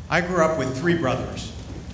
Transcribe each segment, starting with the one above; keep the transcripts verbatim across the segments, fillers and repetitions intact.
I grew up with three brothers.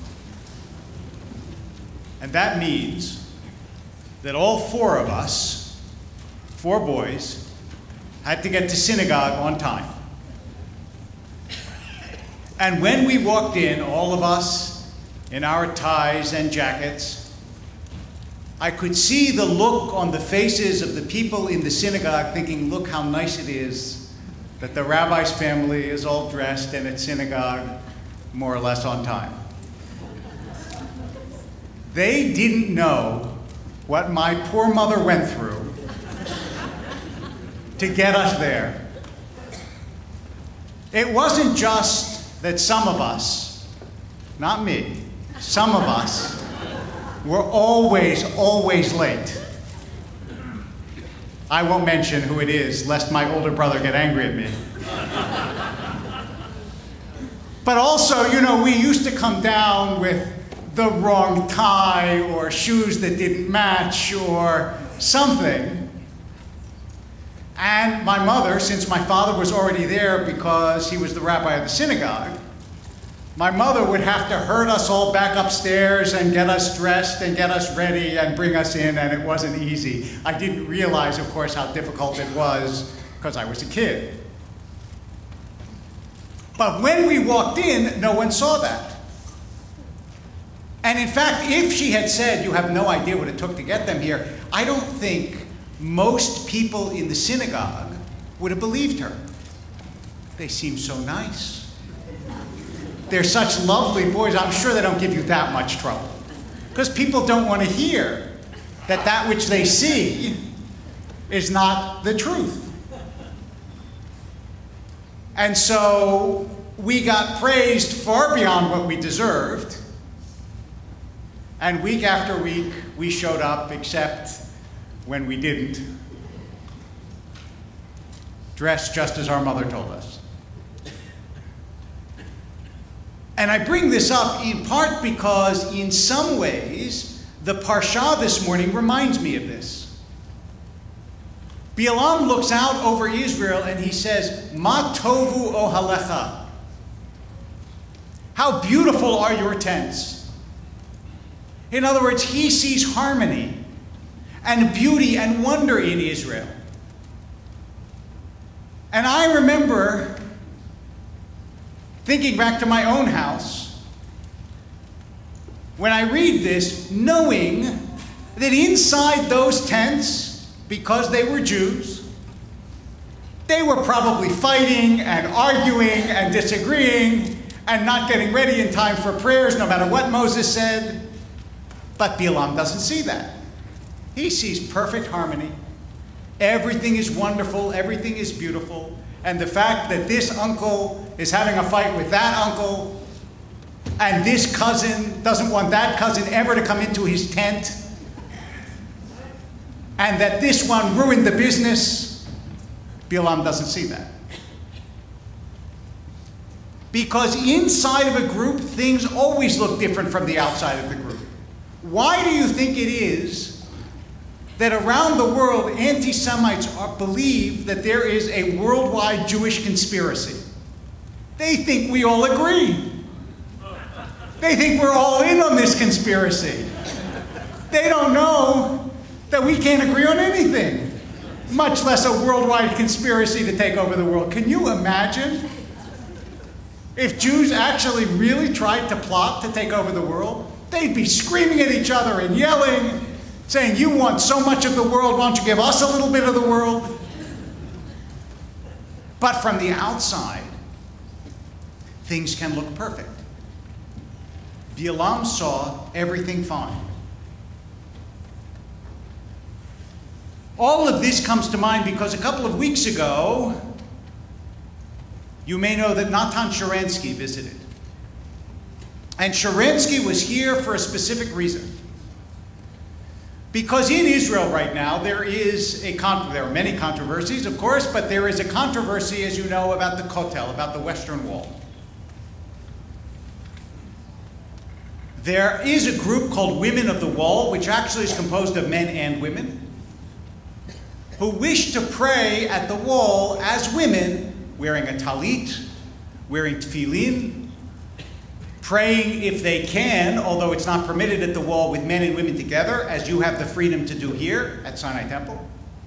And that means that all four of us, four boys, had to get to synagogue on time. And when we walked in, all of us in our ties and jackets, I could see the look on the faces of the people in the synagogue thinking, look how nice it is that the rabbi's family is all dressed and at synagogue more or less on time. They didn't know what my poor mother went through to get us there. It wasn't just that some of us, not me, some of us were always, always late. I won't mention who it is, lest my older brother get angry at me. But also, you know, we used to come down with the wrong tie or shoes that didn't match or something. And my mother, since my father was already there because he was the rabbi of the synagogue, my mother would have to herd us all back upstairs and get us dressed and get us ready and bring us in, and it wasn't easy. I didn't realize, of course, how difficult it was because I was a kid. But when we walked in, no one saw that. And in fact, if she had said, you have no idea what it took to get them here, I don't think most people in the synagogue would have believed her. They seem so nice. They're such lovely boys. I'm sure they don't give you that much trouble. Because people don't want to hear that that which they see is not the truth. And so we got praised far beyond what we deserved. And week after week, we showed up, except when we didn't, dressed just as our mother told us. And I bring this up in part because in some ways, the Parsha this morning reminds me of this. Bilam looks out over Israel and he says, Ma tovu ohalecha. How beautiful are your tents. In other words, he sees harmony and beauty and wonder in Israel. And I remember thinking back to my own house, when I read this, knowing that inside those tents, because they were Jews, they were probably fighting and arguing and disagreeing and not getting ready in time for prayers, no matter what Moses said. But Bilam doesn't see that. He sees perfect harmony. Everything is wonderful, everything is beautiful. And the fact that this uncle is having a fight with that uncle, and this cousin doesn't want that cousin ever to come into his tent, and that this one ruined the business, Bilam doesn't see that. Because inside of a group, things always look different from the outside of the group. Why do you think it is that around the world, anti-Semites are, believe that there is a worldwide Jewish conspiracy? They think we all agree. They think we're all in on this conspiracy. They don't know that we can't agree on anything, much less a worldwide conspiracy to take over the world. Can you imagine if Jews actually really tried to plot to take over the world? They'd be screaming at each other and yelling, saying, you want so much of the world, why don't you give us a little bit of the world? But from the outside, things can look perfect. Bilam saw everything fine. All of this comes to mind because a couple of weeks ago, you may know that Natan Sharansky visited. And Sharansky was here for a specific reason. Because in Israel right now, there is a con- there are many controversies, of course, but there is a controversy, as you know, about the Kotel, about the Western Wall. There is a group called Women of the Wall, which actually is composed of men and women, who wish to pray at the wall as women, wearing a talit, wearing tefillin, praying if they can, although it's not permitted at the wall with men and women together, as you have the freedom to do here at Sinai Temple.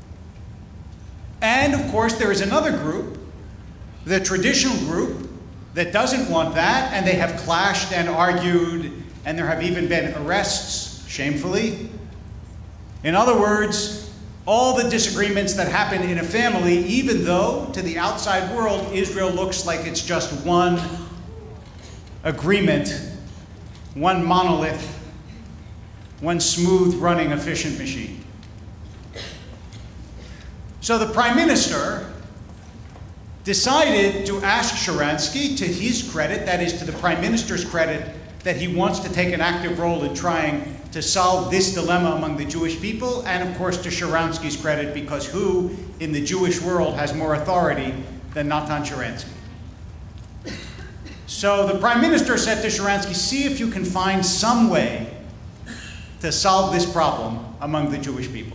And of course, there is another group, the traditional group, that doesn't want that, and they have clashed and argued, and there have even been arrests, shamefully. In other words, all the disagreements that happen in a family, even though to the outside world, Israel looks like it's just one agreement, one monolith, one smooth running efficient machine. So the prime minister decided to ask Sharansky, to his credit, that is to the prime minister's credit, that he wants to take an active role in trying to solve this dilemma among the Jewish people, and of course to Sharansky's credit, because who in the Jewish world has more authority than Natan Sharansky? So the prime minister said to Sharansky, see if you can find some way to solve this problem among the Jewish people.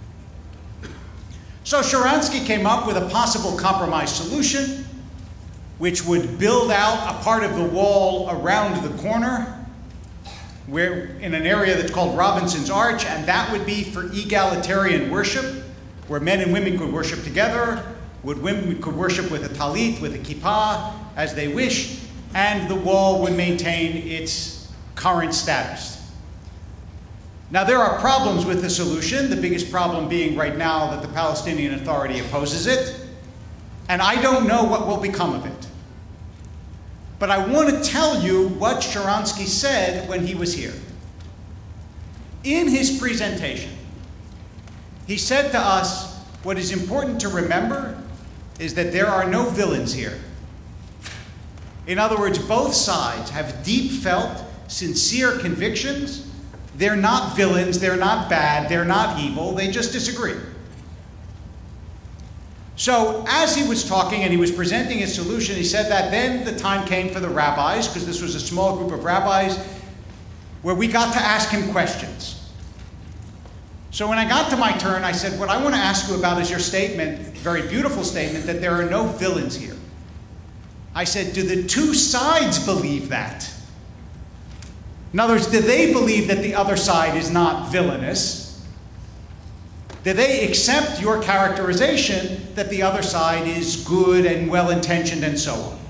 So Sharansky came up with a possible compromise solution, which would build out a part of the wall around the corner, where in an area that's called Robinson's Arch, and that would be for egalitarian worship, where men and women could worship together, would women could worship with a talit, with a kippah, as they wished, and the wall would maintain its current status. Now, there are problems with the solution, the biggest problem being right now that the Palestinian Authority opposes it, and I don't know what will become of it. But I want to tell you what Sharansky said when he was here. In his presentation, he said to us, what is important to remember is that there are no villains here. In other words, both sides have deep felt, sincere convictions. They're not villains, they're not bad, they're not evil, they just disagree. So as he was talking and he was presenting his solution, he said that then the time came for the rabbis, because this was a small group of rabbis, where we got to ask him questions. So when I got to my turn, I said, what I want to ask you about is your statement, very beautiful statement, that there are no villains here. I said, do the two sides believe that? In other words, do they believe that the other side is not villainous? Do they accept your characterization that the other side is good and well-intentioned and so on?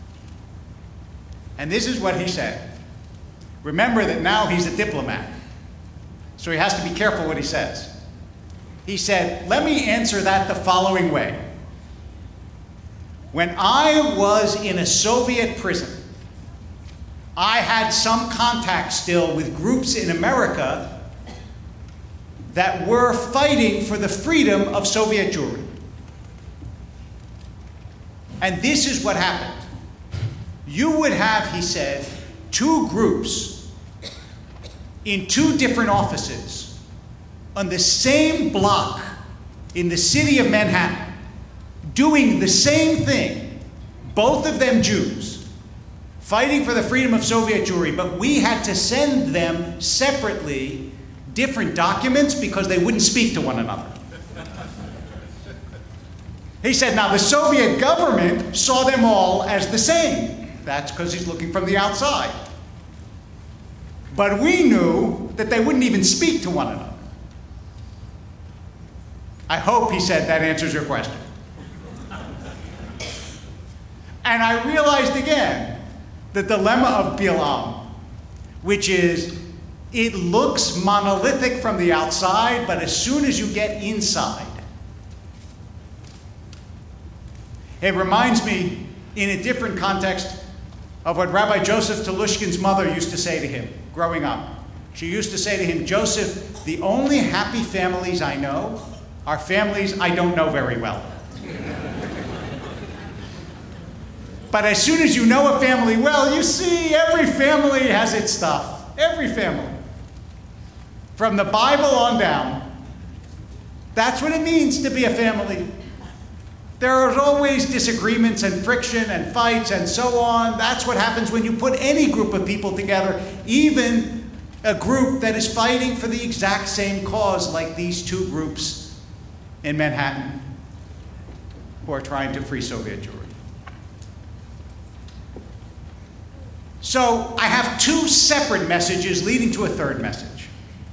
And this is what he said. Remember that now he's a diplomat, so he has to be careful what he says. He said, let me answer that the following way. When I was in a Soviet prison, I had some contact still with groups in America that were fighting for the freedom of Soviet Jewry. And this is what happened. You would have, he said, two groups in two different offices on the same block in the city of Manhattan doing the same thing, both of them Jews, fighting for the freedom of Soviet Jewry, but we had to send them separately different documents because they wouldn't speak to one another. He said, now the Soviet government saw them all as the same. That's because he's looking from the outside. But we knew that they wouldn't even speak to one another. I hope, he said, that answers your question. And I realized again the dilemma of Bilam, which is it looks monolithic from the outside, but as soon as you get inside, it reminds me in a different context of what Rabbi Joseph Telushkin's mother used to say to him growing up. She used to say to him, Joseph, the only happy families I know are families I don't know very well. But as soon as you know a family well, you see every family has its stuff. Every family. From the Bible on down. That's what it means to be a family. There are always disagreements and friction and fights and so on. That's what happens when you put any group of people together, even a group that is fighting for the exact same cause like these two groups in Manhattan who are trying to free Soviet Jewry. So I have two separate messages leading to a third message.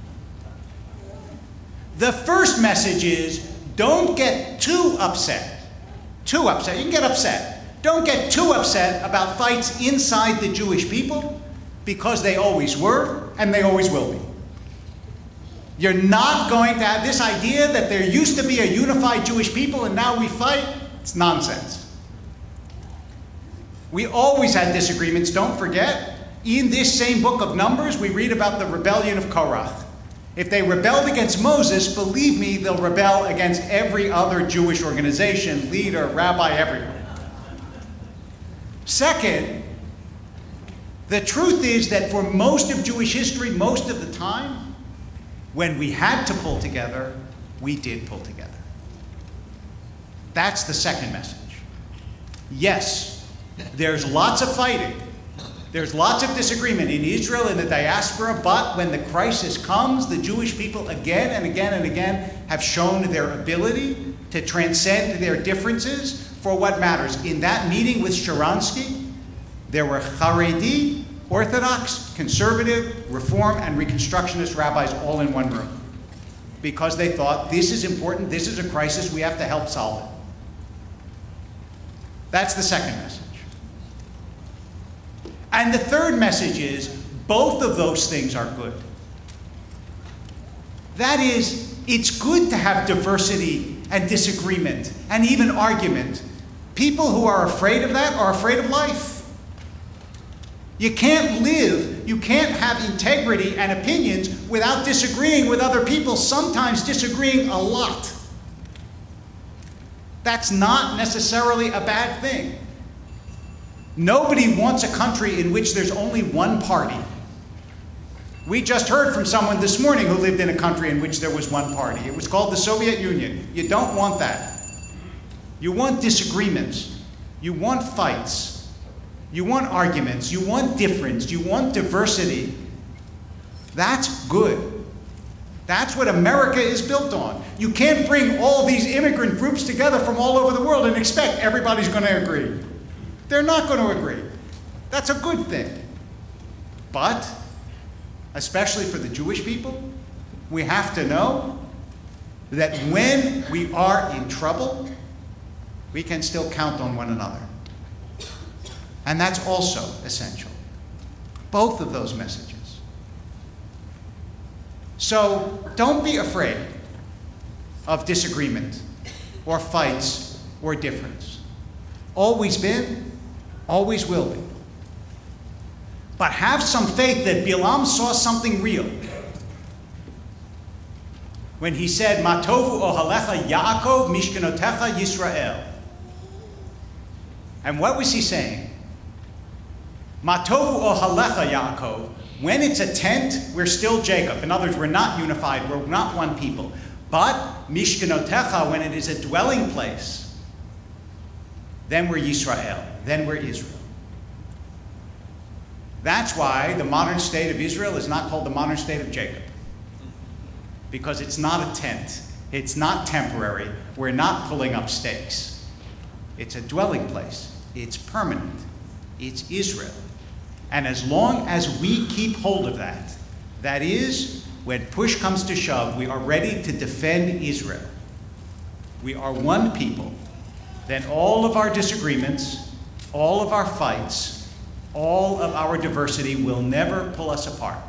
The first message is, don't get too upset. Too upset. You can get upset. Don't get too upset about fights inside the Jewish people, because they always were and they always will be. You're not going to have this idea that there used to be a unified Jewish people and now we fight. It's nonsense. We always had disagreements. Don't forget, in this same book of Numbers, we read about the rebellion of Korach. If they rebelled against Moses, believe me, they'll rebel against every other Jewish organization, leader, rabbi, everyone. Second, the truth is that for most of Jewish history, most of the time, when we had to pull together, we did pull together. That's the second message. Yes, there's lots of fighting. There's lots of disagreement in Israel, in the diaspora, but when the crisis comes, the Jewish people again and again and again have shown their ability to transcend their differences for what matters. In that meeting with Sharansky, there were Haredi, Orthodox, Conservative, Reform, and Reconstructionist rabbis all in one room, because they thought, this is important, this is a crisis, we have to help solve it. That's the second message. And the third message is, both of those things are good. That is, it's good to have diversity and disagreement and even argument. People who are afraid of that are afraid of life. You can't live, you can't have integrity and opinions without disagreeing with other people, sometimes disagreeing a lot. That's not necessarily a bad thing. Nobody wants a country in which there's only one party. We just heard from someone this morning who lived in a country in which there was one party. It was called the Soviet Union. You don't want that. You want disagreements. You want fights. You want arguments. You want difference. You want diversity. That's good. That's what America is built on. You can't bring all these immigrant groups together from all over the world and expect everybody's going to agree. They're not going to agree. That's a good thing. But, especially for the Jewish people, we have to know that when we are in trouble, we can still count on one another. And that's also essential. Both of those messages. So, don't be afraid of disagreement or fights or difference. Always been, always will be. But have some faith that Bilam saw something real when he said, "Ma tovu ohalecha Yaakov mishkanotecha Yisrael." And what was he saying? "Ma tovu ohalecha Yaakov." When it's a tent, we're still Jacob. In other words, we're not unified, we're not one people. But mishkanotecha, when it is a dwelling place, then we're Yisrael, then we're Israel. That's why the modern state of Israel is not called the modern state of Jacob. Because it's not a tent. It's not temporary. We're not pulling up stakes. It's a dwelling place. It's permanent. It's Israel. And as long as we keep hold of that, that is, when push comes to shove, we are ready to defend Israel. We are one people. Then all of our disagreements, all of our fights, all of our diversity will never pull us apart.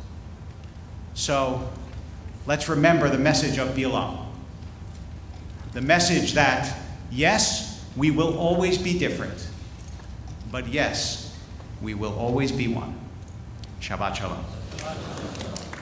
So let's remember the message of Bilam. The message that, yes, we will always be different, but yes, we will always be one. Shabbat Shalom.